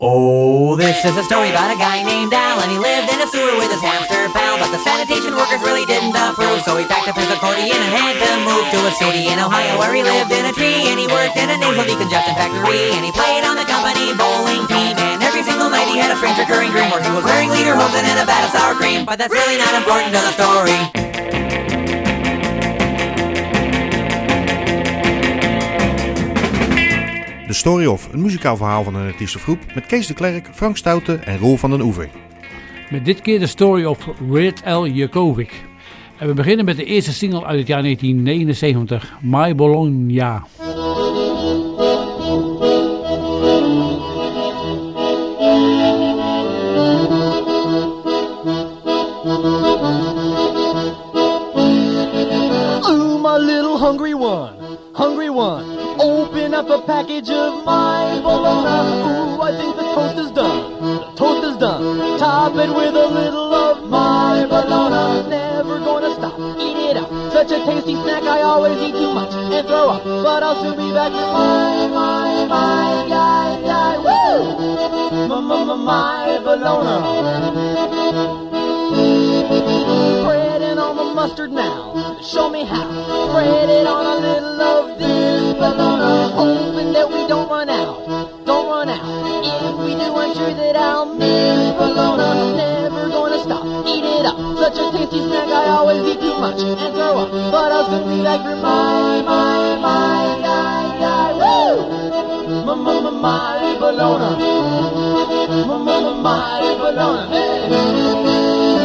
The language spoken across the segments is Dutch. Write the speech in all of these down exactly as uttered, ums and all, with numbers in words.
Oh, this is a story about a guy named Al, and he lived in a sewer with his hamster pal, but the sanitation workers really didn't approve, so he packed up his accordion and had to move to a city in Ohio where he lived in a tree, and he worked in a nasal decongestant factory, and he played on the company bowling team, and every single night he had a strange recurring dream where he was wearing lederhosen and a vat of sour cream, but that's really not important to the story. The Story of, een muzikaal verhaal van een artiestengroep met Kees de Klerk, Frank Stouten en Roel van den Oever. Met dit keer de Story of Weird Al Yankovic. En we beginnen met de eerste single uit het jaar negentien negenenzeventig, My Bologna. Ooh, my little hungry one, hungry one. Open up a package of my bologna. Ooh, I think the toast is done. The toast is done. Top it with a little of my bologna. Never gonna stop, eat it up. Such a tasty snack, I always eat too much and throw up. But I'll soon be back for my, my, my, yeah, yeah, woo! My, my, my, my bologna. Spread it on the mustard now. Show me how. Spread it on a little of this bologna. Hoping that we don't run out. Don't run out. If we do, I'm sure that I'll miss bologna. Never gonna stop. Eat it up. Such a tasty snack, I always eat too much and throw up. But I'll soon be back for my, my, my, yeah, yeah, woo! My, my, my, my bologna. My, my, my, my bologna. Hey.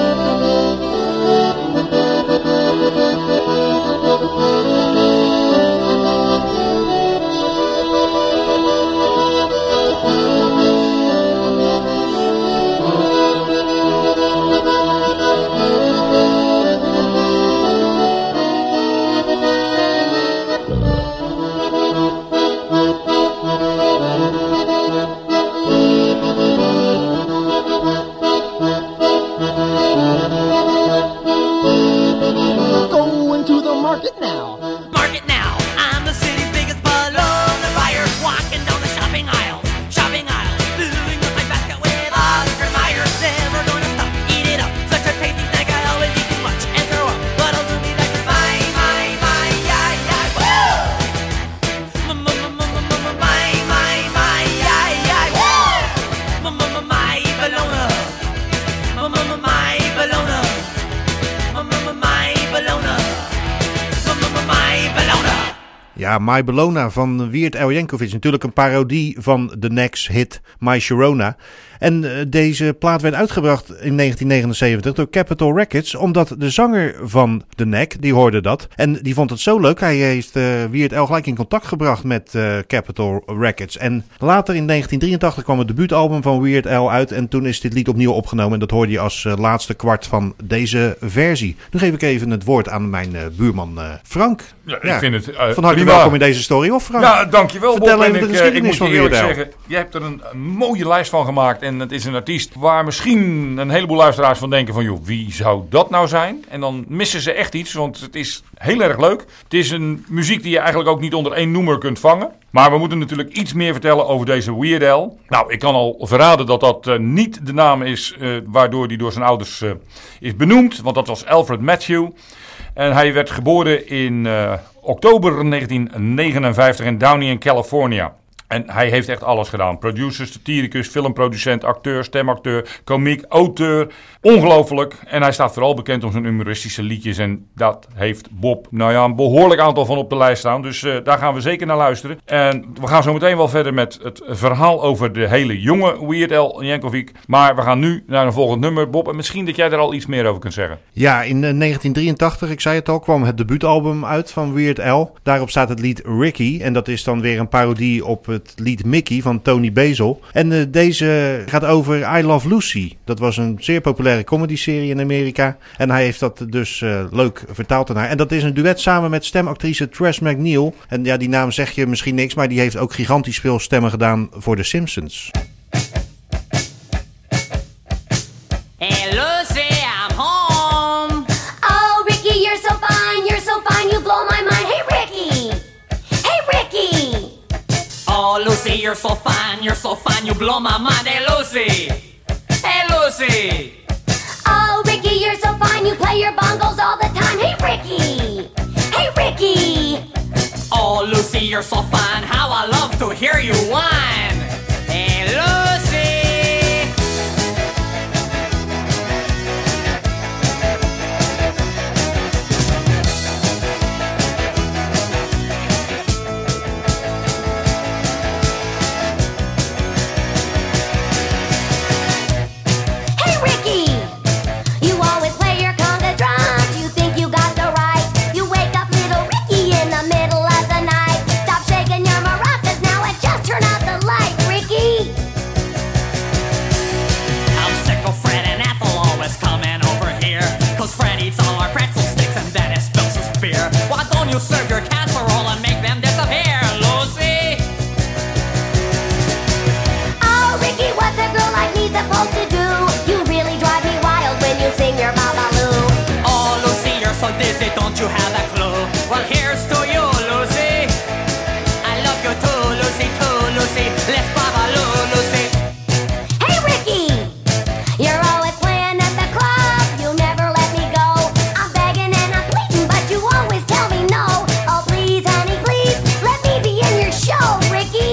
Ja, My Bologna van Weird Al Yankovic. Natuurlijk een parodie van de Knack's hit My Sharona. En uh, deze plaat werd uitgebracht in negentien negenenzeventig door Capitol Records, omdat de zanger van de Knack, die hoorde dat. En die vond het zo leuk, hij heeft uh, Weird Al gelijk in contact gebracht met uh, Capitol Records. En later in negentien drieëntachtig kwam het debuutalbum van Weird Al uit en toen is dit lied opnieuw opgenomen. En dat hoorde je als uh, laatste kwart van deze versie. Nu geef ik even het woord aan mijn uh, buurman uh, Frank. Ja, ja, ik vind het uh, van harte prima. welkom in deze story, of Frank? Ja, dankjewel Vertel Bob. even En de ik, geschiedenis ik moet van je eerlijk Weird Al. zeggen, jij hebt er een, een mooie lijst van gemaakt. En het is een artiest waar misschien een heleboel luisteraars van denken van, joh, wie zou dat nou zijn? En dan missen ze echt iets, want het is heel erg leuk. Het is een muziek die je eigenlijk ook niet onder één noemer kunt vangen. Maar we moeten natuurlijk iets meer vertellen over deze Weird Al. Nou, ik kan al verraden dat dat uh, niet de naam is uh, waardoor hij door zijn ouders uh, is benoemd. Want dat was Alfred Matthew. En hij werd geboren in uh, oktober negentien negenenvijftig in Downey in California. En hij heeft echt alles gedaan. Producer, satiricus, filmproducent, acteur, stemacteur, komiek, auteur. Ongelooflijk. En hij staat vooral bekend om zijn humoristische liedjes. En dat heeft Bob, nou ja, een behoorlijk aantal van op de lijst staan. Dus uh, daar gaan we zeker naar luisteren. En we gaan zo meteen wel verder met het verhaal over de hele jonge Weird Al Yankovic. Maar we gaan nu naar een volgend nummer, Bob. En misschien dat jij daar al iets meer over kunt zeggen. Ja, in uh, negentien drieëntachtig, ik zei het al, kwam het debuutalbum uit van Weird Al. Daarop staat het lied Ricky. En dat is dan weer een parodie op het lied Mickey van Tony Basil. En uh, deze gaat over I Love Lucy. Dat was een zeer populaire comedy-serie in Amerika. En hij heeft dat dus uh, leuk vertaald ernaar. En dat is een duet samen met stemactrice Tress MacNeille. En ja, die naam zeg je misschien niks, maar die heeft ook gigantisch veel stemmen gedaan voor The Simpsons. Hey Lucy, I'm home. Oh Ricky, you're so fine, you're so fine, you blow my mind. Hey Ricky, hey Ricky. Oh Lucy, you're so fine, you're so fine, you blow my mind. Hey, Lucy. Hey, Lucy. Oh, Ricky, you're so fine. You play your bongos all the time. Hey, Ricky. Hey, Ricky. Oh, Lucy, you're so fine. How I love to hear you whine. Hey, Lucy. Hey, Ricky. You always play your conga drums. You think you got the right. You wake up little Ricky in the middle of the night. Stop shaking your maracas now and just turn out the light, Ricky. I'm sick of Fred and Ethel always coming over here. Cause Fred eats all our pretzel sticks and then he spills his beer. Why don't you serve your casserole and make them disappear, Lucy? Oh, Ricky, what's a girl like me supposed to do? You really drive me wild when you sing your babaloo. Oh, Lucy, you're so dizzy, don't you have a clue? Well, here's to you, Lucy. I love you too, Lucy, too, Lucy. Let's babaloo, Lucy. Hey, Ricky, you're always playing at the club. You never let me go. I'm begging and I'm pleading, but you always tell me no. Oh, please, honey, please, let me be in your show, Ricky.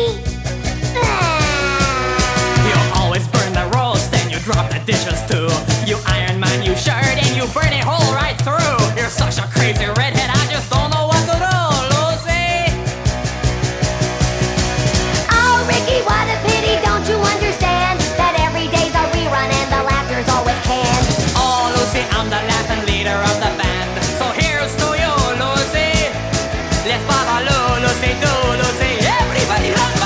You always burn the roast and you drop the dishes too. You iron my new shirt and you burn it whole right through. You're such a crazy redhead, I just don't know what to do, Lucy. Oh, Ricky, what a pity, don't you understand that every day's a rerun and the laughter's always canned? Oh, Lucy, I'm the laughing leader of the band. So here's to you, Lucy. Let's babaloo, Lucy, do, Lucy. Everybody rumba!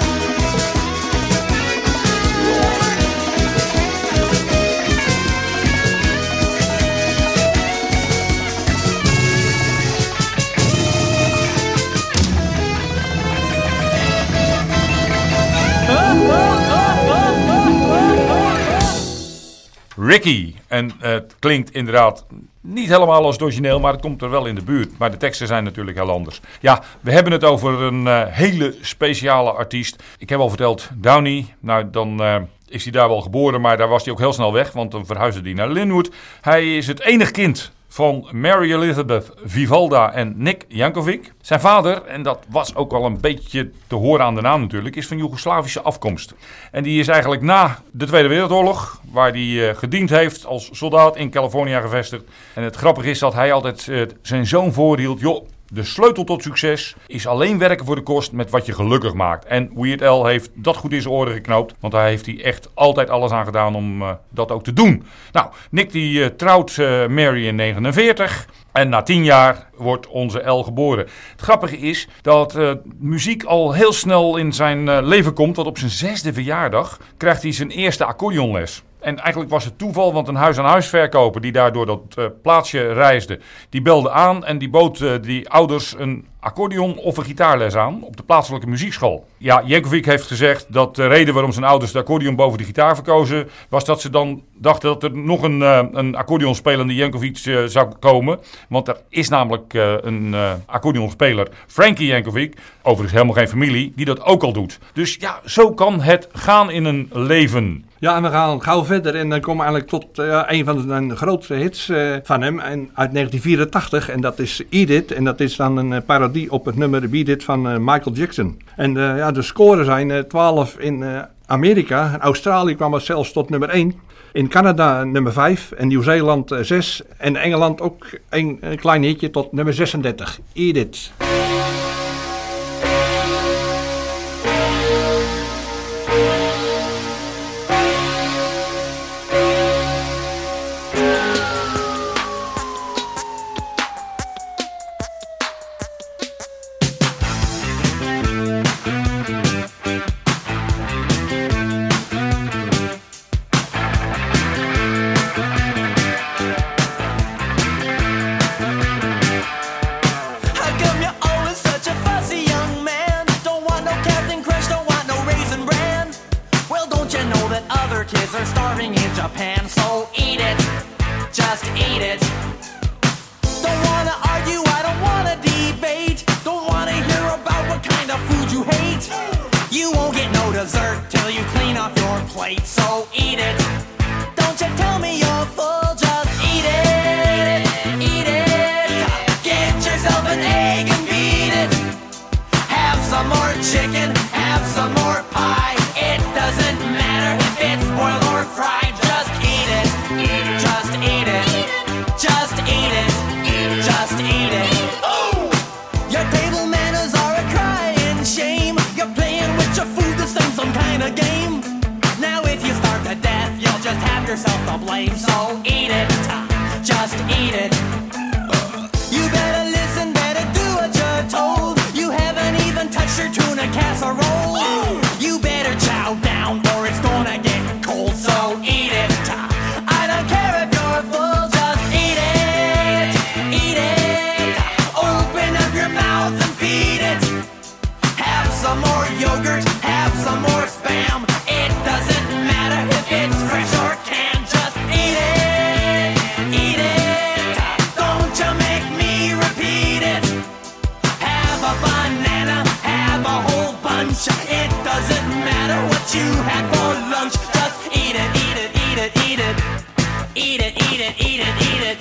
Ricky. En uh, het klinkt inderdaad niet helemaal als het origineel, maar het komt er wel in de buurt. Maar de teksten zijn natuurlijk heel anders. Ja, we hebben het over een uh, hele speciale artiest. Ik heb al verteld, Downey. Nou, dan uh, is hij daar wel geboren, maar daar was hij ook heel snel weg, want dan verhuisde hij naar Linwood. Hij is het enige kind van Mary Elizabeth Vivalda en Nick Jankovic. Zijn vader, en dat was ook al een beetje te horen aan de naam natuurlijk, is van Joegoslavische afkomst. En die is eigenlijk na de Tweede Wereldoorlog, waar hij uh, gediend heeft als soldaat in Californië gevestigd. En het grappige is dat hij altijd uh, zijn zoon voorhield, joh, de sleutel tot succes is alleen werken voor de kost met wat je gelukkig maakt. En Weird Al heeft dat goed in zijn oren geknoopt. Want daar heeft hij echt altijd alles aan gedaan om uh, dat ook te doen. Nou, Nick die uh, trouwt uh, Mary in negenenveertig. En na tien jaar wordt onze L geboren. Het grappige is dat uh, muziek al heel snel in zijn uh, leven komt. Want op zijn zesde verjaardag krijgt hij zijn eerste accordeonles. En eigenlijk was het toeval, want een huis-aan-huis verkoper die daardoor dat uh, plaatsje reisde, die belde aan en die bood uh, die ouders een accordeon of een gitaarles aan op de plaatselijke muziekschool. Ja, Jankovic heeft gezegd dat de reden waarom zijn ouders de accordeon boven de gitaar verkozen, was dat ze dan dachten dat er nog een, uh, een accordeonspelende Jankovic uh, zou komen. Want er is namelijk uh, een uh, accordeonspeler, Frankie Jankovic, overigens helemaal geen familie, die dat ook al doet. Dus ja, zo kan het gaan in een leven. Ja, en we gaan gauw verder en dan komen we eigenlijk tot uh, een van de een grootste hits uh, van hem en uit negentien vierentachtig. En dat is Eat It. En dat is dan een uh, parodie op het nummer Beat It van uh, Michael Jackson. En uh, ja, de scoren zijn uh, twaalf in uh, Amerika. In Australië kwam het zelfs tot nummer één. In Canada nummer vijf en Nieuw-Zeeland uh, zes. En Engeland ook een, een klein hitje tot nummer zesendertig. Eat It. You won't get no dessert till you clean off your plate, so eat it. Don't you tell me you're full, just eat it. Eat it. Get yourself an egg and beat it. Have some more chicken, have some more pie. It doesn't matter if it's boiled or fried, just eat it. Just eat it. Just eat it. Just eat it. Oh! Your table manners are a crying shame. You're playing with your food, this ain't some kind of game. Now if you starve to death, you'll just have yourself to blame. So eat it, just eat it. You better listen, better do what you're told. You haven't even touched your tuna casserole. You better chow down or it's gonna get cold. So eat it. I don't care if you're full, just eat it. Eat it. Open up your mouth and feed it. Have some more yogurt, have some more Spam. It doesn't matter if it's fresh or canned, just eat it. Eat it. Don't you make me repeat it. Have a banana, have a whole bunch. It doesn't matter what you had for lunch, just eat it, eat it, eat it, eat it. Eat it, eat it, eat it, eat it.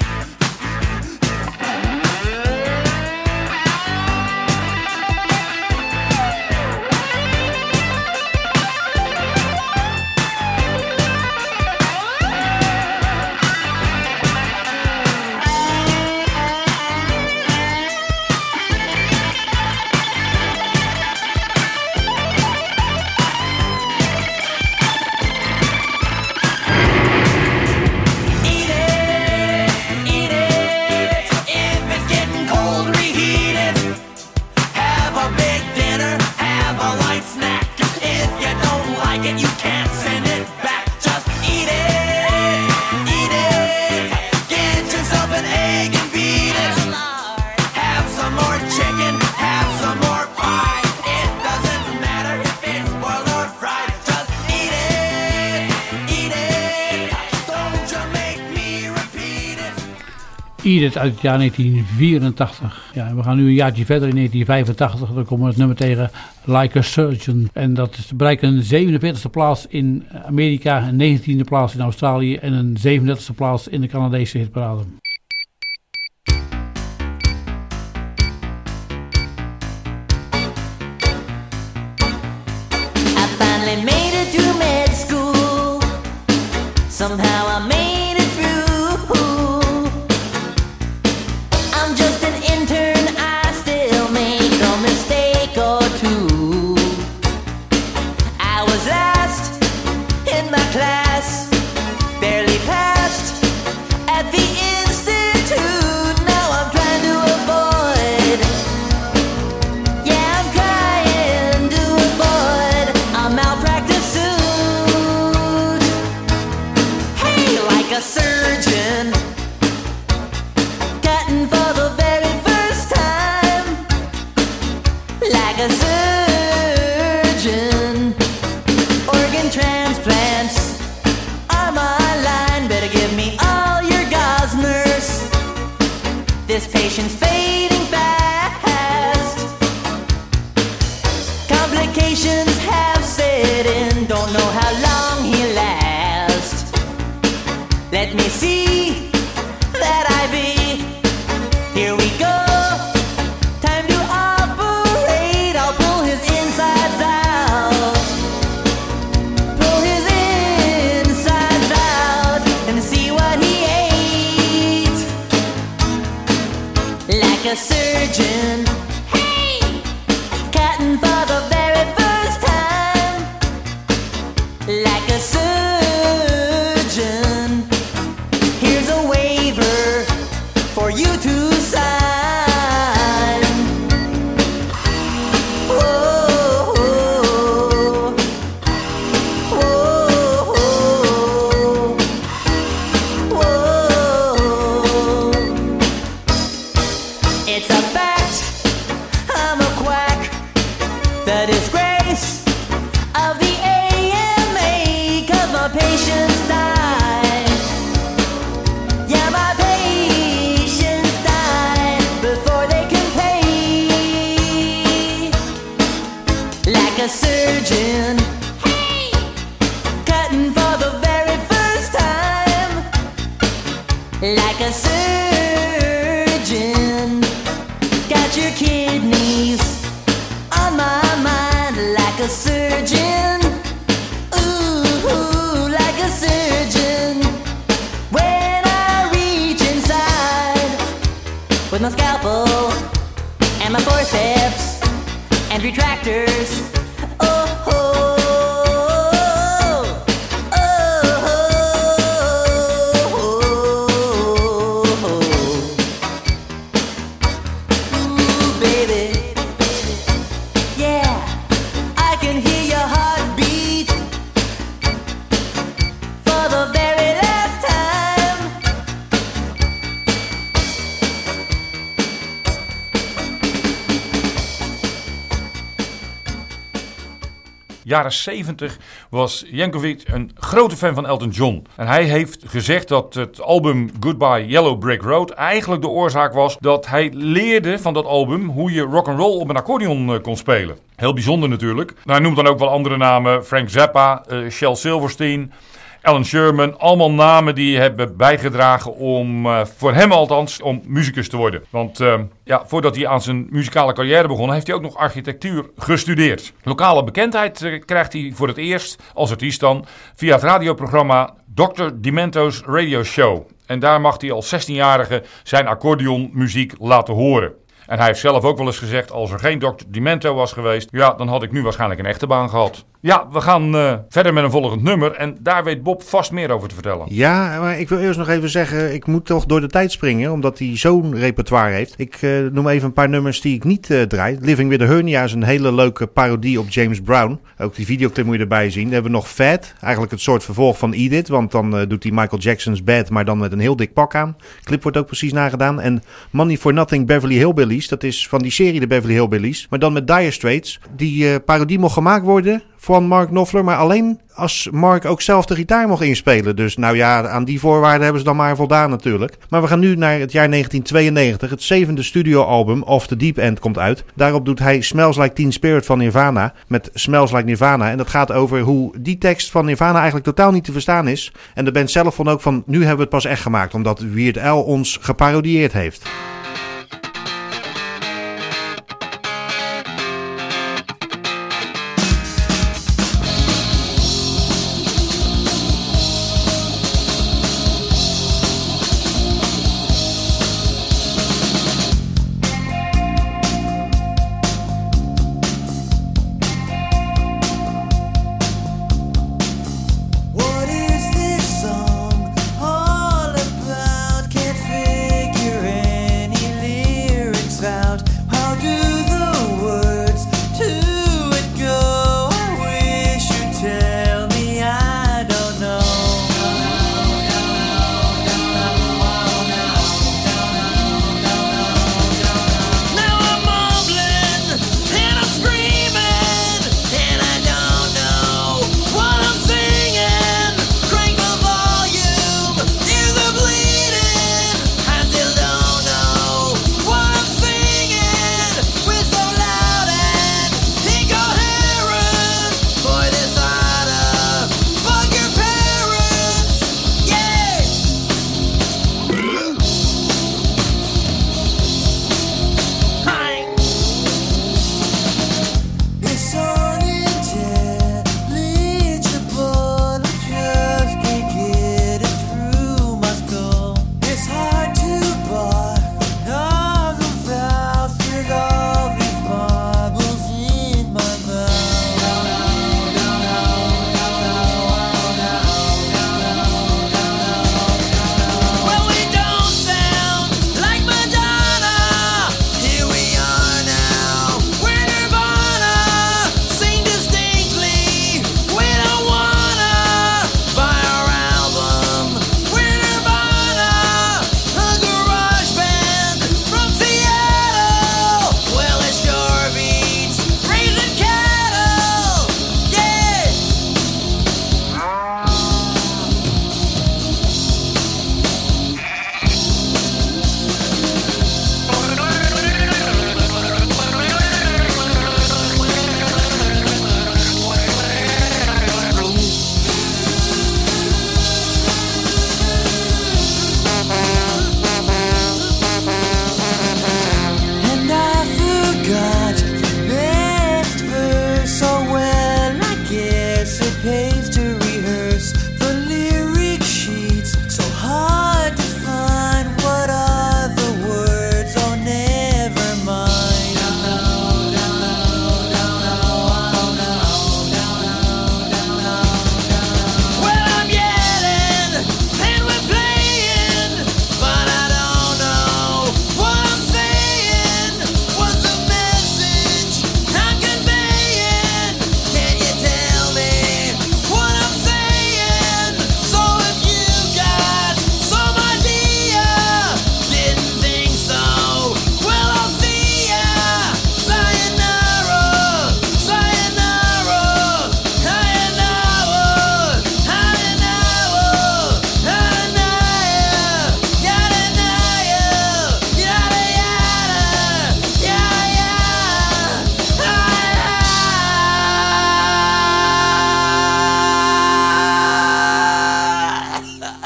Eat it, eat it. If it's getting cold, reheat it. Have a big dinner, have a light snack. If you don't like it, you can't send it back. Just eat it, eat it. Get yourself an egg and beat it. Have some more chicken, have some more pie. It doesn't matter if it's boiled or fried. Just eat it, eat it. Don't you make me repeat it. Eat It uit het jaar negentien vierentachtig. Ja, en we gaan nu een jaartje verder in negentien vijfentachtig. Dan komen we het nummer tegen Like a Surgeon. En dat is, bereikt een zevenenveertigste plaats in Amerika, een negentiende plaats in Australië en een zevenendertigste plaats in de Canadese hitparade. I finally made it to med school. Somehow I made it through. I'm just an intern, I still make a mistake or two. I was last in my class, barely passed at the institute. Now I'm trying to avoid. Yeah, I'm trying to avoid a malpractice suit. Hey, like a surgeon, cutting for the very first time. Like a surgeon, organ transplants are my line. Better give me all your gauze, nurse. This patient's fading fast. Complications have set in. Don't know how long he'll last. Let me see that I be. Here we go. Time to operate. I'll pull his insides out. Pull his insides out and see what he ate. Like a surgeon. Hey! Cutting for the very first time. Like a surgeon. Here's a waiver for you to sign. Whoa, whoa, whoa, whoa. It's a fact, I'm a quack. The disgrace of the A M A, 'cause my like a surgeon. Got your kidneys on my mind like a surgeon. Ooh, like a surgeon. When I reach inside with my scalpel and my forceps and retractors. Oh, oh. Jaren zeventig was Yankovic een grote fan van Elton John. En hij heeft gezegd dat het album Goodbye Yellow Brick Road eigenlijk de oorzaak was dat hij leerde van dat album hoe je rock'n'roll op een accordeon kon spelen. Heel bijzonder natuurlijk. Nou, hij noemt dan ook wel andere namen. Frank Zappa, uh, Shel Silverstein, Alan Sherman. Allemaal namen die hebben bijgedragen om, uh, voor hem althans, om muzikus te worden. Want uh, ja, voordat hij aan zijn muzikale carrière begon, heeft hij ook nog architectuur gestudeerd. Lokale bekendheid uh, krijgt hij voor het eerst, als artiest dan, via het radioprogramma dokter Demento's Radio Show. En daar mag hij als zestienjarige zijn accordeonmuziek laten horen. En hij heeft zelf ook wel eens gezegd, als er geen dokter Demento was geweest, ja, dan had ik nu waarschijnlijk een echte baan gehad. Ja, we gaan uh, verder met een volgend nummer en daar weet Bob vast meer over te vertellen. Ja, maar ik wil eerst nog even zeggen, ik moet toch door de tijd springen, omdat hij zo'n repertoire heeft. Ik uh, noem even een paar nummers die ik niet uh, draai. Living with a Hernia is een hele leuke parodie op James Brown. Ook die videoclip moet je erbij zien. Dan hebben we nog Fat, eigenlijk het soort vervolg van Edith, want dan uh, doet hij Michael Jackson's Bad, maar dan met een heel dik pak aan. De clip wordt ook precies nagedaan. En Money for Nothing Beverly Hillbillies, dat is van die serie de Beverly Hillbillies, maar dan met Dire Straits. Die uh, parodie mocht gemaakt worden van Mark Knopfler, maar alleen als Mark ook zelf de gitaar mocht inspelen. Dus nou ja, aan die voorwaarden hebben ze dan maar voldaan natuurlijk. Maar we gaan nu naar het jaar negentien tweeënnegentig. Het zevende studioalbum Off the Deep End komt uit. Daarop doet hij Smells Like Teen Spirit van Nirvana met Smells Like Nirvana. En dat gaat over hoe die tekst van Nirvana eigenlijk totaal niet te verstaan is. En de band zelf vond ook van, nu hebben we het pas echt gemaakt, omdat Weird Al ons geparodieerd heeft. What is this song all about? Can't figure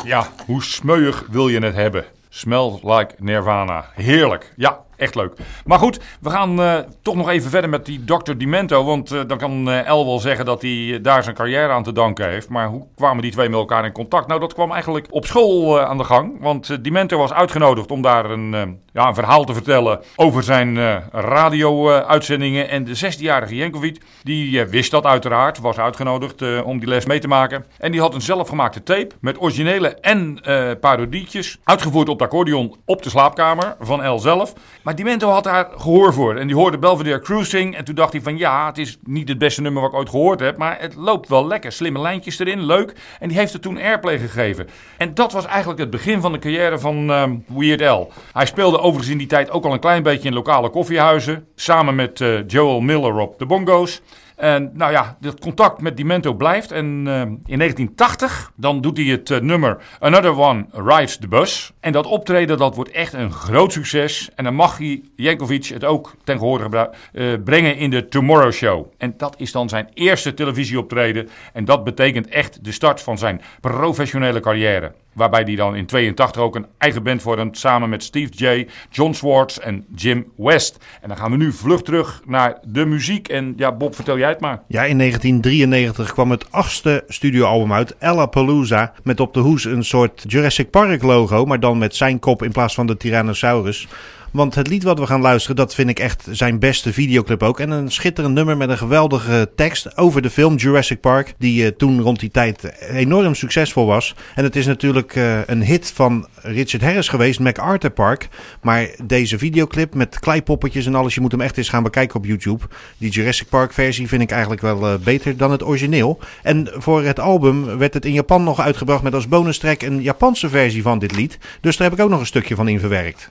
Ja, hoe smeuig wil je het hebben? Smells like Nirvana. Heerlijk. Ja, echt leuk. Maar goed, we gaan uh, toch nog even verder met die dokter Demento. Want uh, dan kan uh, El wel zeggen dat hij uh, daar zijn carrière aan te danken heeft. Maar hoe kwamen die twee met elkaar in contact? Nou, dat kwam eigenlijk op school uh, aan de gang. Want uh, Demento was uitgenodigd om daar een, uh, ja, een verhaal te vertellen over zijn uh, radio-uitzendingen. Uh, en de zestienjarige Jankovic, die uh, wist dat uiteraard. Was uitgenodigd uh, om die les mee te maken. En die had een zelfgemaakte tape met originele en uh, parodietjes. Uitgevoerd op de accordeon op de slaapkamer van El zelf. Maar Demento had daar gehoor voor. En die hoorde Belvedere Cruising. En toen dacht hij van ja, het is niet het beste nummer wat ik ooit gehoord heb. Maar het loopt wel lekker. Slimme lijntjes erin, leuk. En die heeft het toen airplay gegeven. En dat was eigenlijk het begin van de carrière van um, Weird Al. Hij speelde overigens in die tijd ook al een klein beetje in lokale koffiehuizen. Samen met uh, Joel Miller op de bongo's. En nou ja, dat contact met Demento blijft. En uh, in negentien tachtig, dan doet hij het uh, nummer Another One Rides the Bus. En dat optreden, dat wordt echt een groot succes. En dan mag hij, Jankovic, het ook ten gehore gebru- uh, brengen in de Tomorrow Show. En dat is dan zijn eerste televisieoptreden. En dat betekent echt de start van zijn professionele carrière. Waarbij hij dan in tweeëntachtig ook een eigen band vormt samen met Steve J, John Swartz en Jim West. En dan gaan we nu vlug terug naar de muziek. En ja, Bob, vertel jij het maar. Ja, in negentien drieënnegentig kwam het achtste studioalbum uit, Ellapalooza, met op de hoes een soort Jurassic Park logo, maar dan met zijn kop in plaats van de Tyrannosaurus. Want het lied wat we gaan luisteren, dat vind ik echt zijn beste videoclip ook. En een schitterend nummer met een geweldige tekst over de film Jurassic Park. Die uh, toen rond die tijd enorm succesvol was. En het is natuurlijk uh, een hit van Richard Harris geweest, MacArthur Park. Maar deze videoclip met kleipoppetjes en alles, je moet hem echt eens gaan bekijken op YouTube. Die Jurassic Park versie vind ik eigenlijk wel uh, beter dan het origineel. En voor het album werd het in Japan nog uitgebracht met als bonus track een Japanse versie van dit lied. Dus daar heb ik ook nog een stukje van in verwerkt.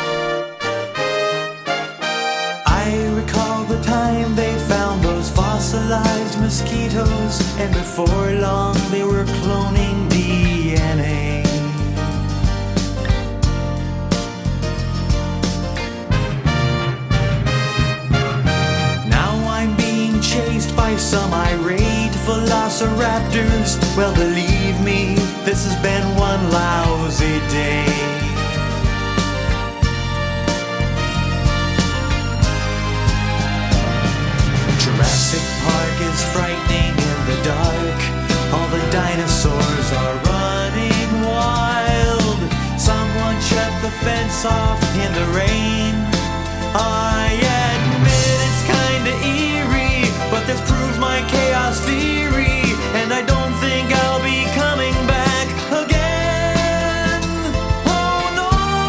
I recall the time they found those fossilized mosquitoes, and before long they were cloning D N A. Now I'm being chased by some irate velociraptors. Well, believe me, this has been one lousy day. Jurassic Park is frightening in the dark. All the dinosaurs are running wild. Someone shut the fence off in the rain. I admit it's kinda eerie, but this proves my chaos theory. And I don't think I'll be coming back again. Oh no!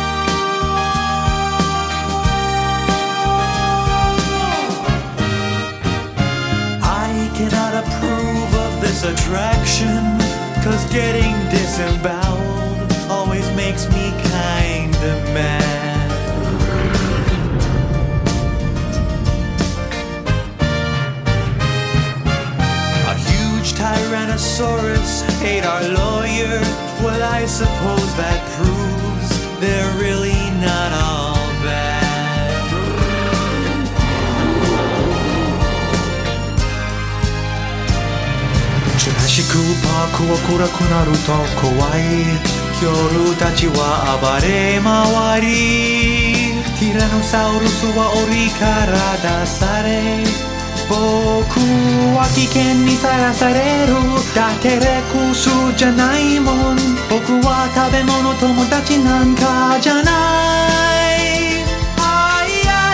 I cannot approve of this attraction, 'cause getting disemboweled always makes me kinda mad. A huge Tyrannosaurus ate our lawyer. Well, I suppose that proves they're really not all bad. Jurassic Park は暗くなると怖い。恐竜たちは暴れ回り。ティラノサウルスは檻から出され。僕は危険にさらされる。だってレックスじゃないもん。僕は食べ物友達なんかじゃない。あいや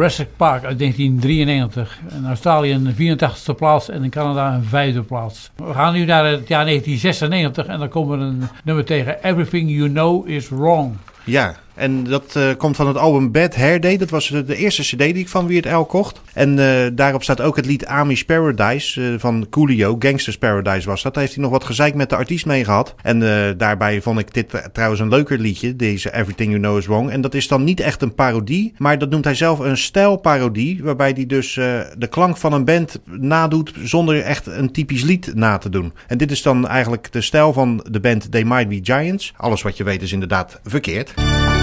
Jurassic Park uit negentien drieënnegentig. In Australië een vierentachtigste plaats en in Canada een vijfde plaats. We gaan nu naar het jaar negentien zesennegentig en dan komen we een nummer tegen. Everything You Know Is Wrong. Ja, en dat uh, komt van het album Bad Hair Day. Dat was de, de eerste cd die ik van Weird Al kocht. En uh, daarop staat ook het lied Amish Paradise uh, van Coolio. Gangsters Paradise was dat. Daar heeft hij nog wat gezeik met de artiest mee gehad. En uh, daarbij vond ik dit uh, trouwens een leuker liedje. Deze Everything You Know Is Wrong. En dat is dan niet echt een parodie. Maar dat noemt hij zelf een stijlparodie. Waarbij hij dus uh, de klank van een band nadoet zonder echt een typisch lied na te doen. En dit is dan eigenlijk de stijl van de band They Might Be Giants. Alles wat je weet is inderdaad verkeerd.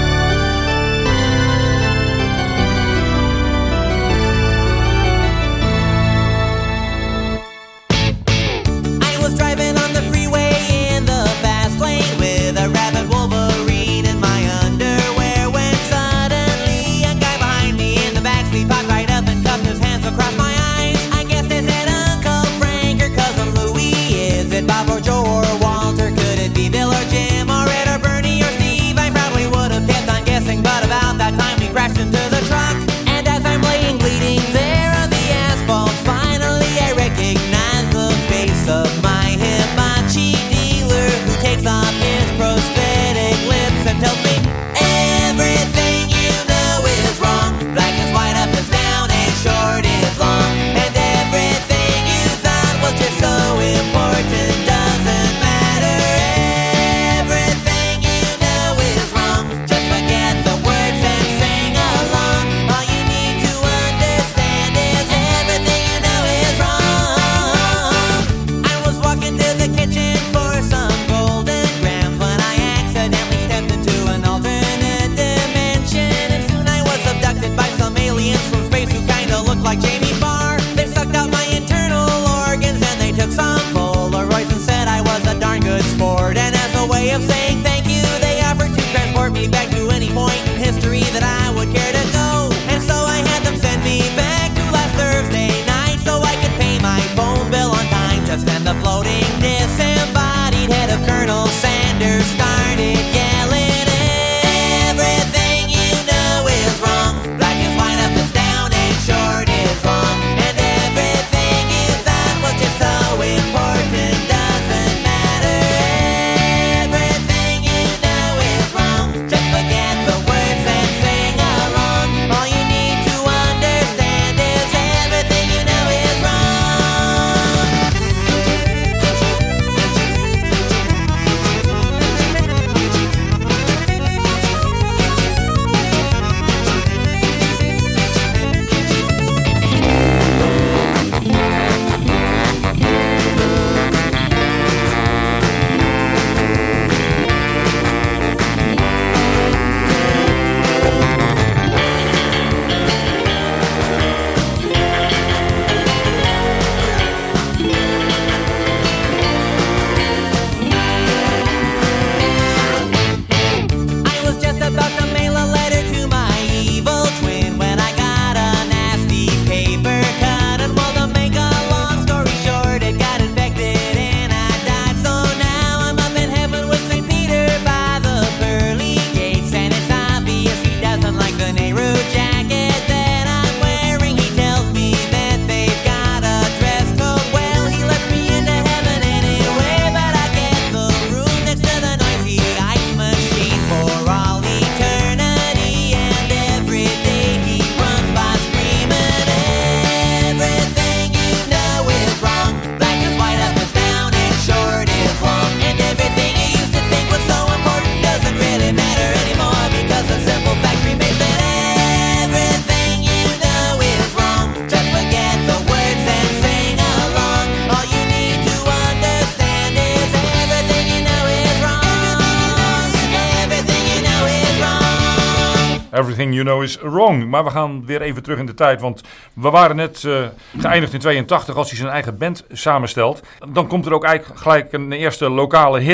Everything You Know Is Wrong. Maar we gaan weer even terug in de tijd, want we waren net uh, geëindigd in tweeëntachtig als hij zijn eigen band samenstelt. Dan komt er ook eigenlijk gelijk een eerste lokale hit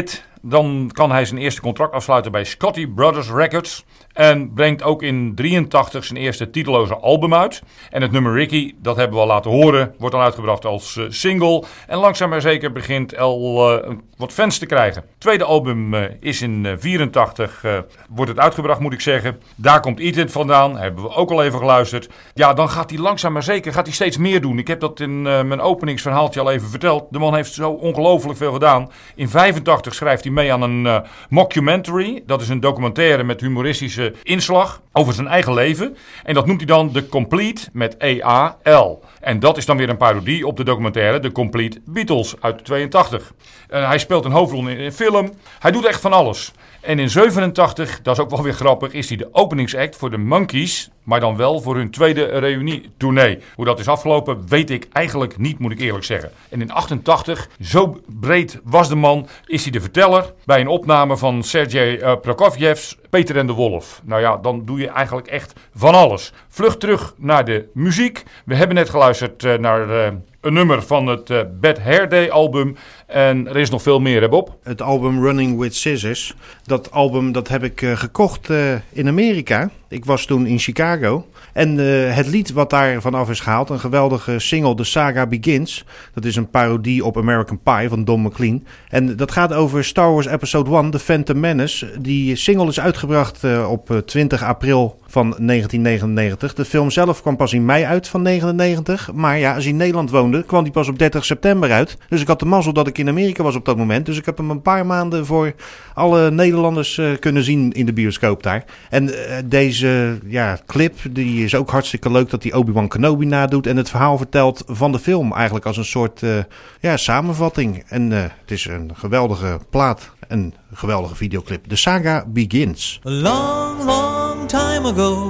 Dan kan hij zijn eerste contract afsluiten bij Scotti Brothers Records. En brengt ook in drieëntachtig zijn eerste titeloze album uit. En het nummer Ricky, dat hebben we al laten horen, wordt dan uitgebracht als uh, single. En langzaam maar zeker begint al uh, wat fans te krijgen. Het tweede album uh, is in uh, vierentachtig, uh, wordt het uitgebracht moet ik zeggen. Daar komt Eat It vandaan, hebben we ook al even geluisterd. Ja, dan gaat hij langzaam maar zeker gaat hij steeds meer doen. Ik heb dat in uh, mijn openingsverhaaltje al even verteld. De man heeft zo ongelooflijk veel gedaan. In vijfentachtig schrijft hij mee aan een uh, mockumentary. Dat is een documentaire met humoristische inslag over zijn eigen leven. En dat noemt hij dan The Complete met E A L. En dat is dan weer een parodie op de documentaire The Complete Beatles uit tweeëntachtig. Uh, hij speelt een hoofdrol in een film. Hij doet echt van alles. En in zevenentachtig, dat is ook wel weer grappig, is hij de openingsact voor de Monkees. Maar dan wel voor hun tweede reunie-tournee. Hoe dat is afgelopen weet ik eigenlijk niet, moet ik eerlijk zeggen. En in achtentachtig, zo breed was de man, is hij de verteller bij een opname van Sergei uh, Prokofjev's Peter en de Wolf. Nou ja, dan doe je eigenlijk echt van alles. Vlucht terug naar de muziek. We hebben net geluisterd uh, naar uh, een nummer van het uh, Bad Hair Day album. En er is nog veel meer, hè Bob? Het album Running with Scissors. Dat album dat heb ik uh, gekocht uh, in Amerika. Ik was toen in Chicago. En uh, het lied wat daar vanaf is gehaald, een geweldige single, The Saga Begins. Dat is een parodie op American Pie van Don McLean. En dat gaat over Star Wars Episode one, The Phantom Menace. Die single is uitgebracht uh, op twintig april van negentien negenennegentig. De film zelf kwam pas in mei uit van negenennegentig. Maar ja, als hij in Nederland woonde, kwam die pas op dertig september uit. Dus ik had de mazzel dat ik in Amerika was op dat moment. Dus ik heb hem een paar maanden voor alle Nederlanders uh, kunnen zien in de bioscoop daar. En uh, deze ja, clip, die is ook hartstikke leuk dat hij Obi-Wan Kenobi nadoet. En het verhaal vertelt van de film eigenlijk als een soort uh, ja, samenvatting. En uh, het is een geweldige plaat. Een geweldige videoclip. The Saga Begins. A long, long time ago,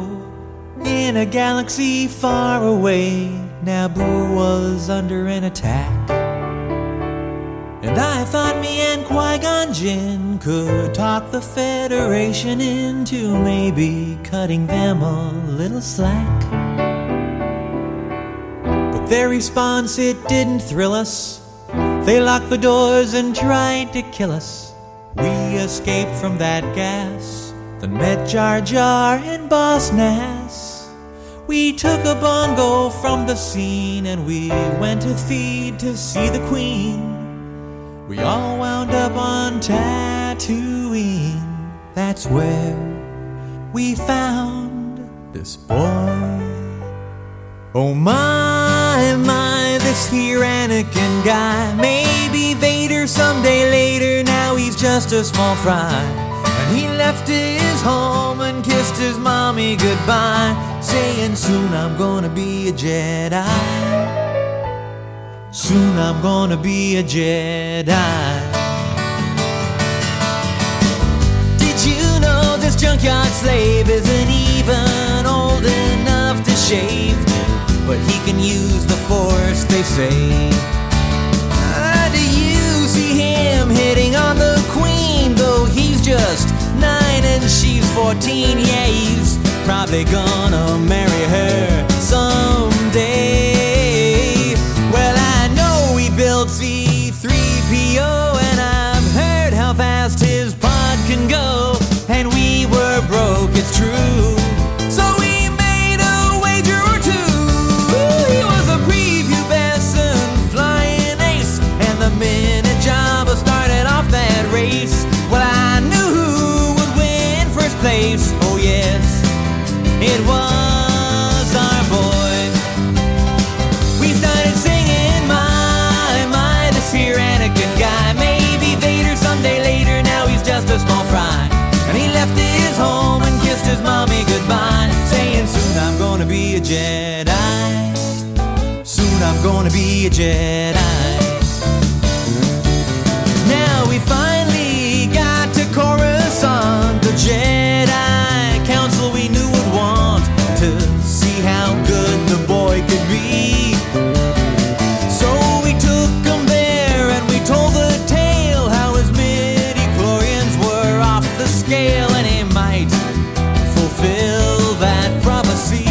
in a galaxy far away, Naboo was under an attack. And I thought me and Qui-Gon Jinn could talk the Federation into maybe cutting them a little slack. But their response, it didn't thrill us. They locked the doors and tried to kill us. We escaped from that gas, then met Jar Jar and Boss Nass. We took a bongo from the scene and we went to Theed to see the Queen. We all wound up on Tatooine. That's where we found this boy. Oh my, my, this here Anakin guy. Maybe Vader someday later, now he's just a small fry. And he left his home and kissed his mommy goodbye, saying soon I'm gonna be a Jedi. Soon I'm gonna be a Jedi. Did you know this junkyard slave isn't even old enough to shave? But he can use the Force, they say. Ah, do you see him hitting on the Queen? Though he's just nine and she's fourteen. Yeah, he's probably gonna marry her someday. Well, I know he built C three P O, and I've heard how fast his pod can go. And we were broke, it's true. So we made a wager or two. He was a prepubescent flying ace, and the minute Jabba started off that race, well, I knew who would win first place. Oh yes, it was our boy. We started singing, my, my, this here Anakin guy. Maybe Vader someday later, now he's just a small fry. And he left his home and kissed his mommy goodbye, saying soon I'm gonna be a Jedi. Soon I'm gonna be a Jedi. Now we finally got to Coruscant, the Jedi Council we knew would want to see how good the boy could be. So we took him there and we told the tale how his midi-chlorians were off the scale, and he might fulfill that prophecy.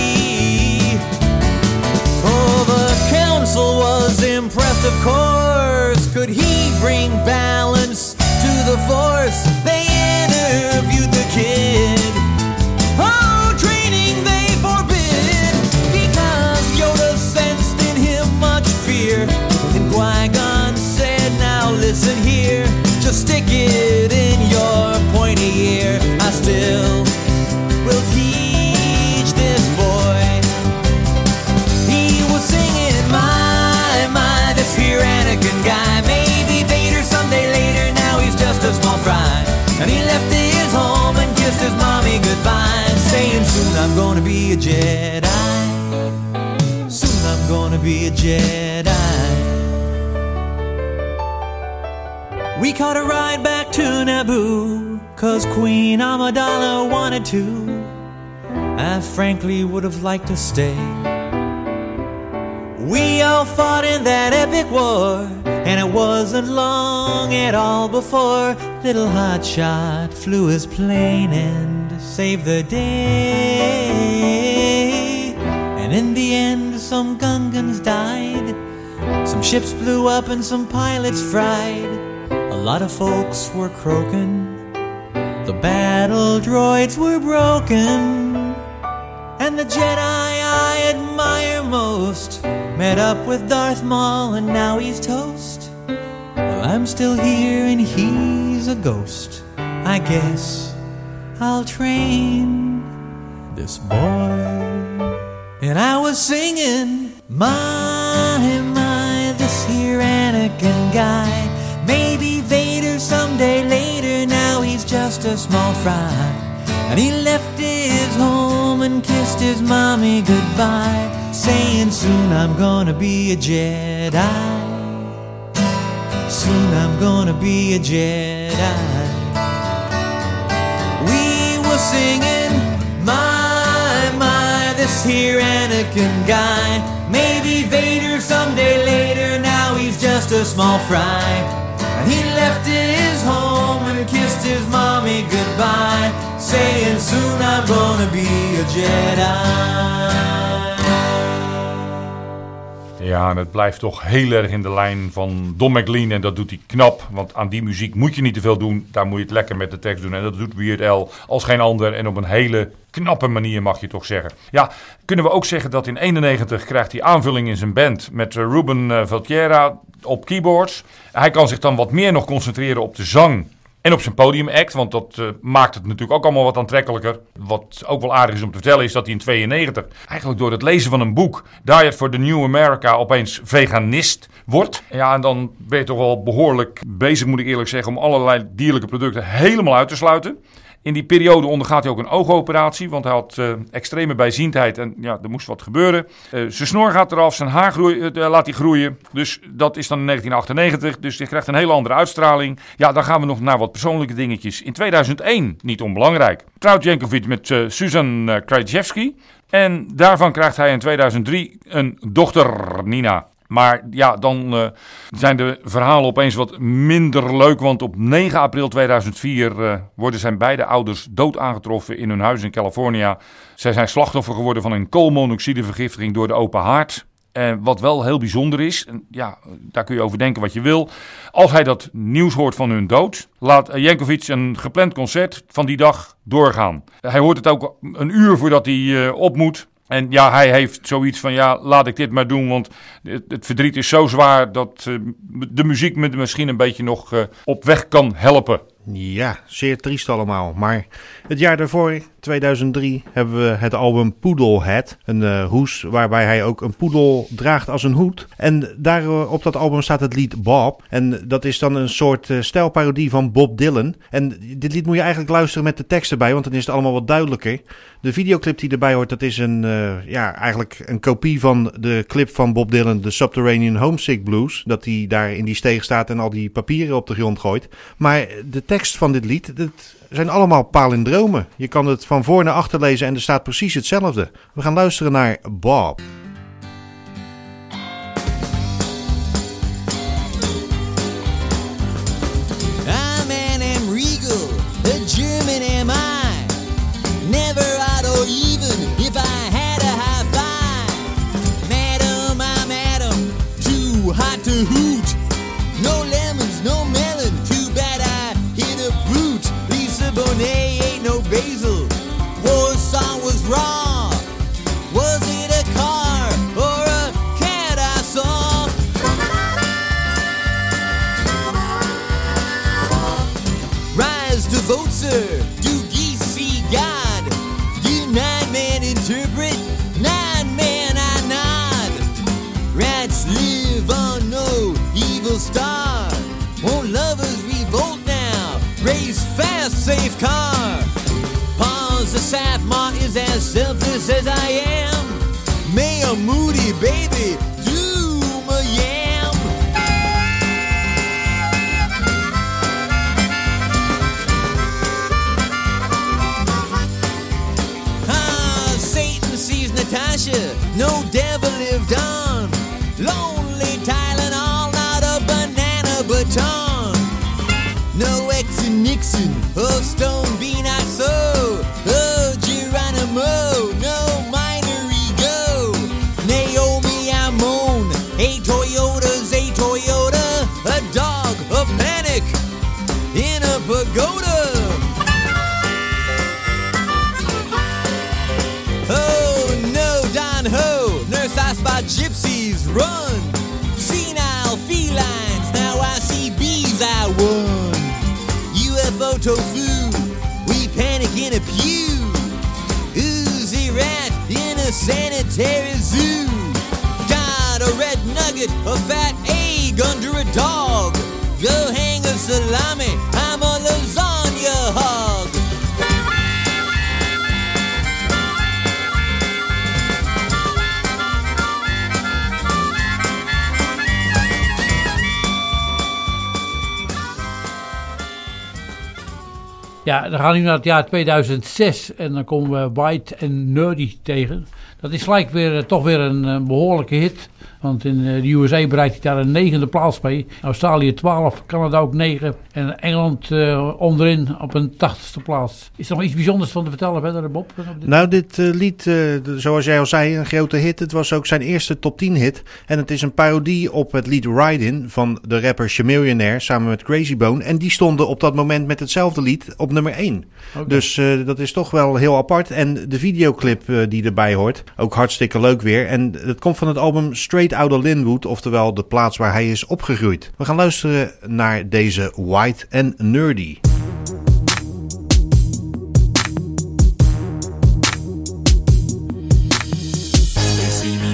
Oh, the council was impressed, of course. Could he bring balance to the I'm gonna be a Jedi. Soon I'm gonna be a Jedi. We caught a ride back to Naboo, 'cause Queen Amidala wanted to. I frankly would have liked to stay. We all fought in that epic war, and it wasn't long at all before little Hotshot flew his plane and saved the day. And in the end, some Gungans died, some ships blew up and some pilots fried. A lot of folks were croaking, the battle droids were broken. And the Jedi I admire most met up with Darth Maul and now he's toast. Well, I'm still here and he's a ghost. I guess I'll train this boy. And I was singing, my, my, this here Anakin guy. Maybe Vader someday later, now he's just a small fry. And he left his home and kissed his mommy goodbye, saying soon I'm gonna be a Jedi. Soon I'm gonna be a Jedi. We were singing, my, my, this here Anakin guy. Maybe Vader someday later, now he's just a small fry. And he left his home and kissed his mommy goodbye, saying soon I'm gonna be a Jedi. Ja, en het blijft toch heel erg in de lijn van Don McLean en dat doet hij knap. Want aan die muziek moet je niet te veel doen, daar moet je het lekker met de tekst doen. En dat doet Weird Al als geen ander en op een hele knappe manier mag je toch zeggen. Ja, kunnen we ook zeggen dat in eenennegentig krijgt hij aanvulling in zijn band met Ruben uh, Valtierra op keyboards. Hij kan zich dan wat meer nog concentreren op de zang en op zijn podiumact, want dat uh, maakt het natuurlijk ook allemaal wat aantrekkelijker. Wat ook wel aardig is om te vertellen is dat hij in tweeënnegentig eigenlijk door het lezen van een boek Diet for the New America opeens veganist wordt. Ja, en dan ben je toch wel behoorlijk bezig, moet ik eerlijk zeggen, om allerlei dierlijke producten helemaal uit te sluiten. In die periode ondergaat hij ook een oogoperatie, want hij had uh, extreme bijziendheid en ja, er moest wat gebeuren. Uh, zijn snor gaat eraf, zijn haar groei, uh, laat hij groeien. Dus dat is dan in negentien achtennegentig, dus hij krijgt een hele andere uitstraling. Ja, dan gaan we nog naar wat persoonlijke dingetjes. In tweeduizend één, niet onbelangrijk, trouwt Jankovic met uh, Susan uh, Krajewski. En daarvan krijgt hij in tweeduizend drie een dochter, Nina. Maar ja, dan uh, zijn de verhalen opeens wat minder leuk. Want op negen april tweeduizend vier uh, worden zijn beide ouders dood aangetroffen in hun huis in Californië. Zij zijn slachtoffer geworden van een koolmonoxidevergiftiging door de open haard. Uh, wat wel heel bijzonder is, en ja, daar kun je over denken wat je wil. Als hij dat nieuws hoort van hun dood, laat Jankovic een gepland concert van die dag doorgaan. Hij hoort het ook een uur voordat hij uh, op moet. En ja, hij heeft zoiets van, ja, laat ik dit maar doen, want het, het verdriet is zo zwaar dat uh, de muziek me misschien een beetje nog uh, op weg kan helpen. Ja, zeer triest allemaal. Maar het jaar daarvoor, tweeduizend drie, hebben we het album Poodlehead. Een uh, hoes waarbij hij ook een poedel draagt als een hoed. En daar uh, op dat album staat het lied Bob. En dat is dan een soort uh, stijlparodie van Bob Dylan. En dit lied moet je eigenlijk luisteren met de tekst erbij, want dan is het allemaal wat duidelijker. De videoclip die erbij hoort, dat is een, uh, ja, eigenlijk een kopie van de clip van Bob Dylan, The Subterranean Homesick Blues. Dat hij daar in die steeg staat en al die papieren op de grond gooit. Maar de tekst van dit lied, dat zijn allemaal palindromen. Je kan het van voor naar achter lezen en er staat precies hetzelfde. We gaan luisteren naar Bob. I'm Anne Regal, the German am I. Never odd or even if I had a high five. Madam, I'm Adam, too hot to hoot. No lemons, no melon, too bad I hit a boot. Lisa Bonet ain't no basil, Warsaw was raw. Was it a car or a cat I saw? Rise to vote, sir, do geese see God? Do nine men interpret, nine men I nod. Rats live on no evil star. Won't lovers revolt now? Race fast, safe car. Pause, the Safmont is as selfless as I am. May a moody baby do my yam. Ah, Satan sees Natasha, no devil lived on. Lonely Tylenol, not a banana baton. No X and Nixon, oh Stone Bean I so. Oh Geronimo, no minor ego. Naomi Amon, a Toyota's a Toyota. A dog, a panic, in a pagoda. Oh no, Don Ho, nurse I spot gypsies, run. Senile felines, now I see bees I won. U F O tofu, we panic in a pew. Oozy rat in a sanitary zoo. Got a red nugget, a fat egg under a dog. Go hang a salami, I'm a lasagna hog. Ja, dan gaan we nu naar het jaar tweeduizend zes en dan komen we White and Nerdy tegen. Dat is gelijk weer, uh, toch weer een uh, behoorlijke hit. Want in uh, de U S A bereikt hij daar een negende plaats mee. Australië twaalf, Canada ook negen. En Engeland uh, onderin op een tachtigste plaats. Is er nog iets bijzonders van te vertellen verder, Bob? Nou, dit uh, lied, uh, zoals jij al zei, een grote hit. Het was ook zijn eerste top tien hit. En het is een parodie op het lied Ride-In van de rapper Chamillionaire samen met Crazy Bone. En die stonden op dat moment met hetzelfde lied op nummer één. Okay. Dus uh, dat is toch wel heel apart. En de videoclip uh, die erbij hoort, ook hartstikke leuk weer. En het komt van het album Straight Outta Linwood, oftewel de plaats waar hij is opgegroeid. We gaan luisteren naar deze White and Nerdy. They see me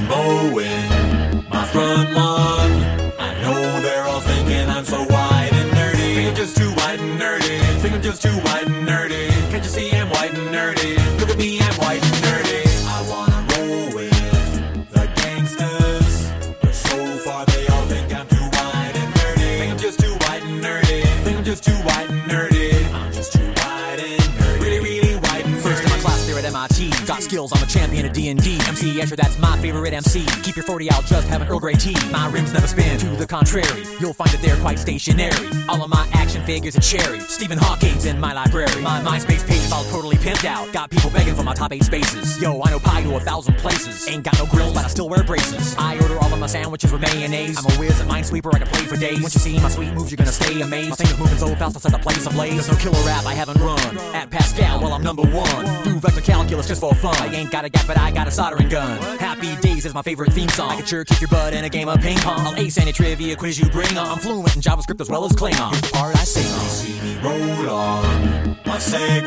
mowing my front lawn. I know they're all thinking I'm so white and nerdy. Think I'm just too white and nerdy. Think I'm just too white and nerdy. Can't you see I'm white and nerdy? Look at me, I'm white and nerdy. I wanna roll with the gangsters, but so far they all think I'm too white and nerdy. Think I'm just too white and nerdy. Think I'm just too white and nerdy. I'm just too white and nerdy. Really, really white and nerdy. First in my class there at M I T. Got skills, I'm a champion of D and D. M C Escher, that's my favorite M C. Keep your forty out, just have an Earl Grey tea. My rims never spin, to the contrary. You'll find that they're quite stationary. All of my action figures are cherry. Stephen Hawking's in my library. My MySpace page is all totally pimped out. Got people begging for my top eight spaces. Yo, I know pie to a thousand places. Ain't got no grills, but I still wear braces. I order all of my sandwiches with mayonnaise. I'm a whiz at Minesweeper, I can play for days. Once you see my sweet moves, you're gonna stay amazed. My fingers moving so fast, I set the place ablaze. There's no killer rap I haven't run. At Pascal, well, I'm number one. Do vector calculus just for fun. I ain't got a gap, but I got a soldering gun. Happy Days is my favorite theme song. I can sure kick your butt in a game of ping pong. I'll ace any trivia quiz you bring on. I'm fluent in JavaScript as well as Klingon. Here's the part I sing on. They see me roll on my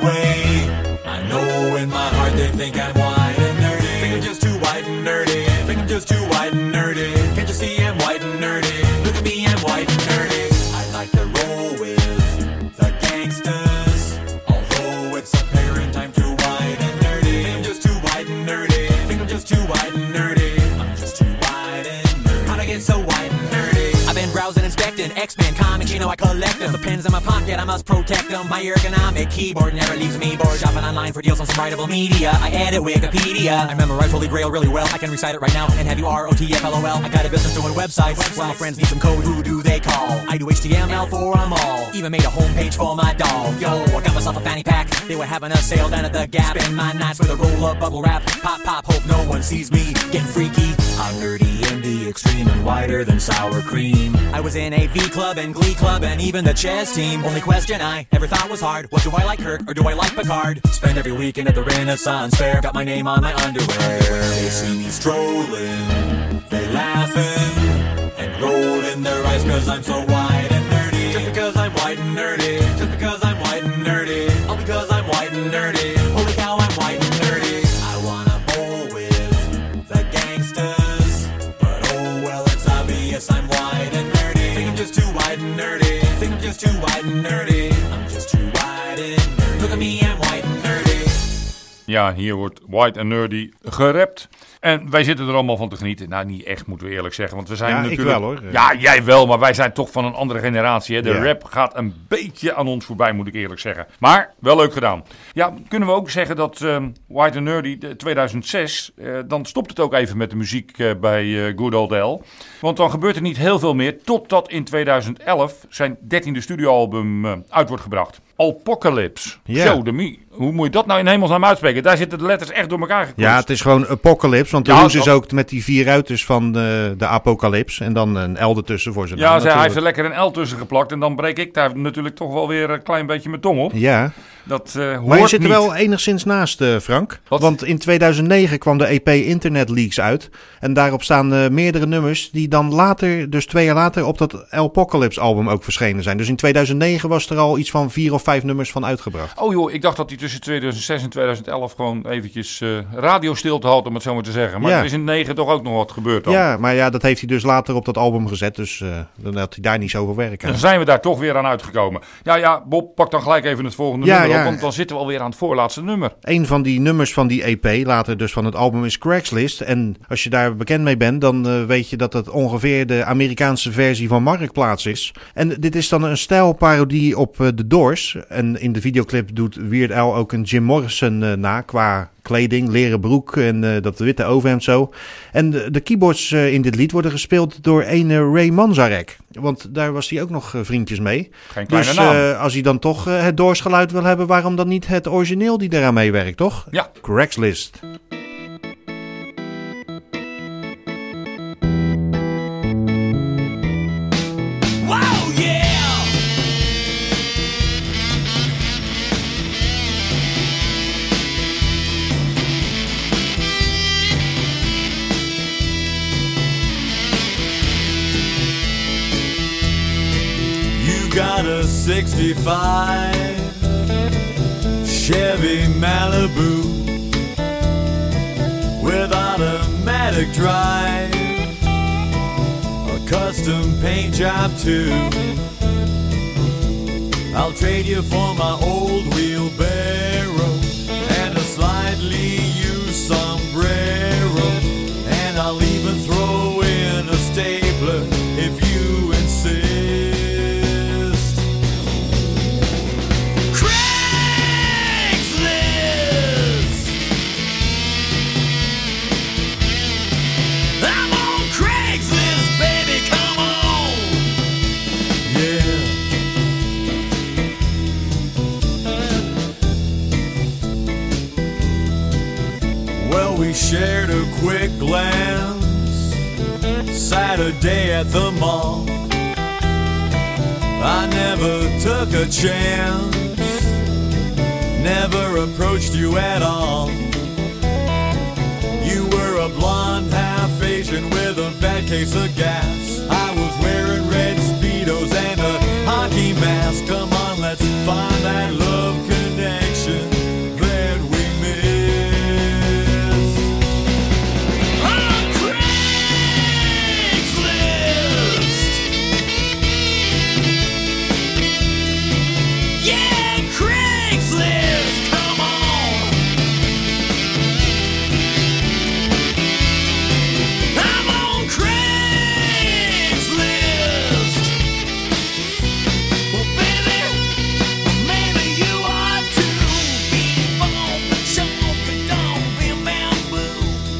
Segway. I know in my heart they think I'm white and nerdy. Think I'm just too white and nerdy. Think I'm just too white and nerdy. Can't you see I'm white and nerdy? Look at me, I'm white and nerdy. I like to roll with the gangsters. Although it's apparent I'm too white and nerdy. Think I'm just too white and nerdy. Think I'm just too white and nerdy. I'm just too white and nerdy. How'd I get so white and nerdy? I've been browsing, inspecting X-Men comics, you know I collect them. The pens in my pocket, I must protect them. My ergonomic keyboard never leaves me bored. Shopping online for deals on some writable media. I edit Wikipedia. I memorize Holy Grail really well. I can recite it right now. And have you R O T F L O L? I got a business doing websites. Well, my friends need some code. Who do they call? I do H T M L for them all. Even made a homepage for my dog. Yo, I got myself a fanny pack. They were having a sale down at the Gap. Spend my nights with a roll-up bubble wrap. Pop, pop, hope no one sees me getting freaky. I'm nerdy in the extreme and whiter than sour cream. I was in a V Club and Glee Club and even the chess team. Only question I ever thought was hard was, do I like Kirk or do I like Picard? Spend every weekend at the Renaissance Fair. Got my name on my underwear. They see me strolling, they laughing and rolling their eyes cause I'm so white and nerdy. Just because I'm white and nerdy. Just because I'm white and nerdy. All because I'm white and nerdy. Holy cow, I'm white and nerdy. I wanna bowl with the gangsters, but oh well, it's obvious I'm white and nerdy. Think I'm just too white and nerdy. Think I'm just too white and nerdy. I'm just too white and nerdy. Look at me, I'm white and nerdy. Ja, ja, hier wordt White and Nerdy gerapt. En wij zitten er allemaal van te genieten. Nou, niet echt, moeten we eerlijk zeggen. Want we zijn Ja, natuurlijk... ik wel hoor. Ja, jij wel, maar wij zijn toch van een andere generatie. Hè? De Ja. rap gaat een beetje aan ons voorbij, moet ik eerlijk zeggen. Maar wel leuk gedaan. Ja, kunnen we ook zeggen dat um, White and Nerdy de tweeduizend zes... Uh, dan stopt het ook even met de muziek uh, bij uh, Good Old Al. Want dan gebeurt er niet heel veel meer. Totdat in tweeduizend elf zijn dertiende studioalbum uh, uit wordt gebracht. Apocalypse. Ja. Zo, de mie. Hoe moet je dat nou in hemelsnaam uitspreken? Daar zitten de letters echt door elkaar geklopt. Ja, het is gewoon Apocalypse. Want de Ja, hoes is dat- ook met die vier ruiters van uh, de Apocalypse. En dan een L ertussen voor zijn Ja, naam zei, hij heeft natuurlijk. er lekker een L tussen geplakt. En dan breek ik daar natuurlijk toch wel weer een klein beetje mijn tong op. Ja, Dat uh, hoort maar je zit er niet. wel enigszins naast, uh, Frank. Wat? Want in tweeduizend negen kwam de E P Internet Leaks uit. En daarop staan uh, meerdere nummers die dan later, dus twee jaar later, op dat Apocalypse album ook verschenen zijn. Dus in tweeduizend negen was er al iets van vier of vijf nummers van uitgebracht. Oh joh, ik dacht dat hij tussen tweeduizend zes en tweeduizend elf gewoon eventjes uh, radiostilte had, om het zo maar te zeggen. Maar Ja. er is in negen toch ook nog wat gebeurd dan. Ja, maar ja, dat heeft hij dus later op dat album gezet. Dus uh, dan had hij daar niet zoveel werk aan. Dan zijn we daar toch weer aan uitgekomen. Ja, ja, Bob, pak dan gelijk even het volgende Ja, nummer ja. op, want dan zitten we alweer aan het voorlaatste nummer. Een van die nummers van die E P, later dus van het album, is Craigslist. En als je daar bekend mee bent, dan uh, weet je dat het ongeveer de Amerikaanse versie van Marktplaats is. En dit is dan een stijlparodie op uh, The Doors. En in de videoclip doet Weird Al ook een Jim Morrison uh, na qua kleding, leren broek en uh, dat witte overhemd zo. En de, de keyboards uh, in dit lied worden gespeeld door een Ray Manzarek. Want daar was hij ook nog uh, vriendjes mee. Geen kleine Dus naam. uh, als hij dan toch uh, het Doors-geluid wil hebben, waarom dan niet het origineel die eraan meewerkt, toch? Ja. Craigslist. Wow, yeah! You got a sixty-five Chevy Malibu with automatic drive, a custom paint job too. I'll trade you for my old wheelbarrow and a slightly used sombrero, and I'll even throw in a stapler if you insist. Craigslist. I'm on Craigslist, baby, come on. Yeah. Well, we shared a quick glance Saturday at the mall. I never took a chance, never approached you at all. You were a blonde half Asian with a bad case of gas. I was wearing red Speedos and a hockey mask. Come on, let's find that love connection that we miss. On Craigslist. Yeah, Craigslist, come on. I'm on Craigslist. Well, baby, maybe you are too. Be born, but sure, but don't be a man blue.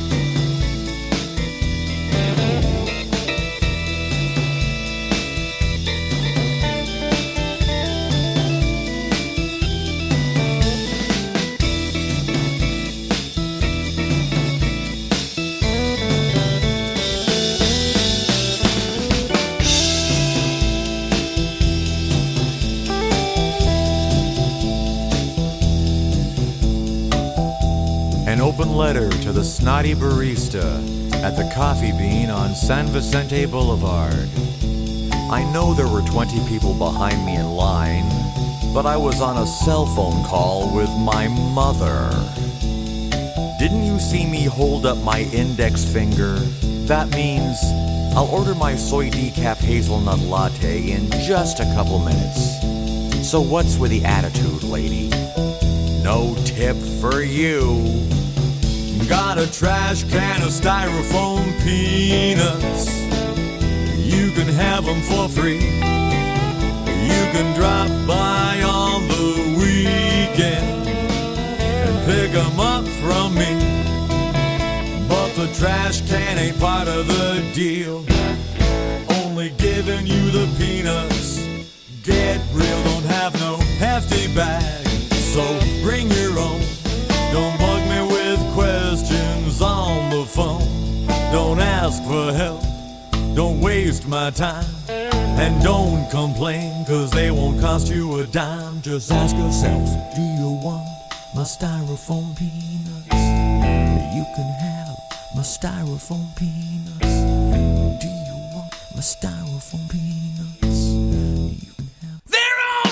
An open letter to the snotty barista at the Coffee Bean on San Vicente Boulevard. I know there were twenty people behind me in line, but I was on a cell phone call with my mother. Didn't you see me hold up my index finger? That means I'll order my soy decaf hazelnut latte in just a couple minutes. So what's with the attitude, lady? no tip for you. Got a trash can of styrofoam peanuts. You can have them for free. You can drop by on the weekend and pick them up from me. But the trash can ain't part of the deal. Only giving you the peanuts. Get real, don't have no hefty bag. So bring your own. Don't bug me with questions on the phone. Don't ask for help. Don't waste my time. And don't complain, cause they won't cost you a dime. Just ask yourself, do you want my styrofoam peanuts? You can have my styrofoam peanuts. Do you want my styrofoam peanuts? You can have. They're on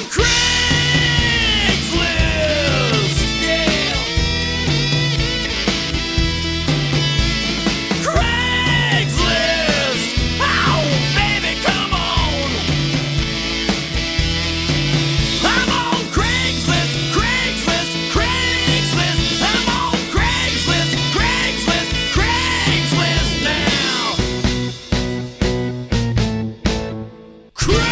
Craigslist! Yeah! Craigslist! Oh, baby, come on! I'm on Craigslist, Craigslist, Craigslist! I'm on Craigslist, Craigslist, Craigslist now! Craigslist!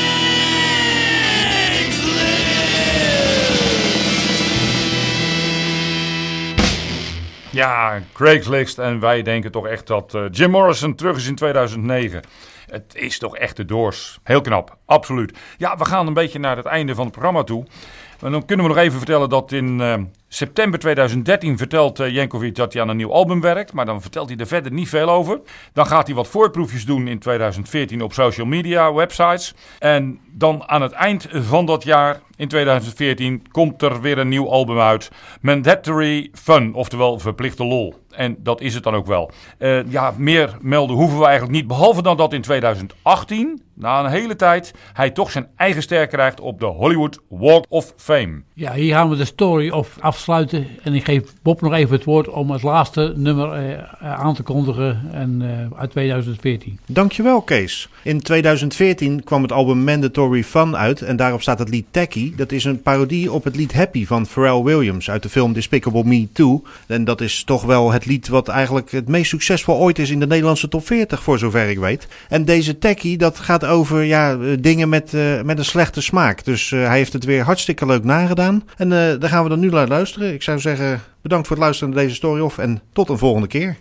Ja, Craigslist. En wij denken toch echt dat uh, Jim Morrison terug is in tweeduizend negen. Het is toch echt de Doors. Heel knap, absoluut. Ja, we gaan een beetje naar het einde van het programma toe. En dan kunnen we nog even vertellen dat in uh, september tweeduizend dertien vertelt uh, Jankovic dat hij aan een nieuw album werkt. Maar dan vertelt hij er verder niet veel over. Dan gaat hij wat voorproefjes doen in tweeduizend veertien op social media, websites. En dan aan het eind van dat jaar, in tweeduizend veertien, komt er weer een nieuw album uit. Mandatory Fun, oftewel verplichte lol. En dat is het dan ook wel. Uh, ja, meer melden hoeven we eigenlijk niet. Behalve dan dat in tweeduizend achttien, na een hele tijd, hij toch zijn eigen ster krijgt op de Hollywood Walk of Fame. Ja, hier gaan we de story of afsluiten. En ik geef Bob nog even het woord om het laatste nummer uh, aan te kondigen en, uh, uit tweeduizend veertien. Dankjewel, Kees. In tweeduizend veertien kwam het album Mandatory Fun uit en daarop staat het lied Tacky. Dat is een parodie op het lied Happy van Pharrell Williams uit de film Despicable Me twee. En dat is toch wel het lied wat eigenlijk het meest succesvol ooit is in de Nederlandse top veertig, voor zover ik weet. En deze Tacky, dat gaat over ja, dingen met, uh, met een slechte smaak. Dus uh, hij heeft het weer hartstikke leuk nagedaan. En uh, daar gaan we dan nu naar luisteren. Ik zou zeggen, bedankt voor het luisteren naar deze story off en tot een volgende keer.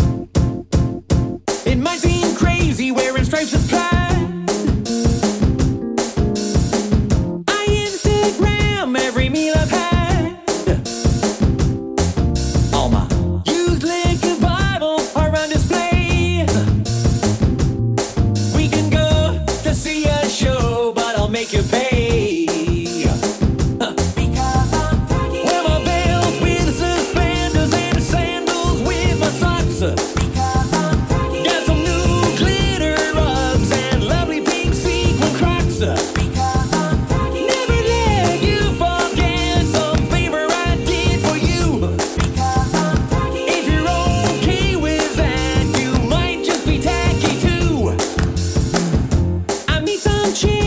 It might seem crazy wearing stripes of pride. I Instagram every meal I've had. All my used liquor bottles are on display. We can go to see a show, but I'll make you pay. Wear my belts with suspenders and sandals with my socks. Got some new glitter rugs and lovely pink sequin Crocs. Never let you forget some favor I did for you. If you're okay with that, you might just be tacky too. I meet some chick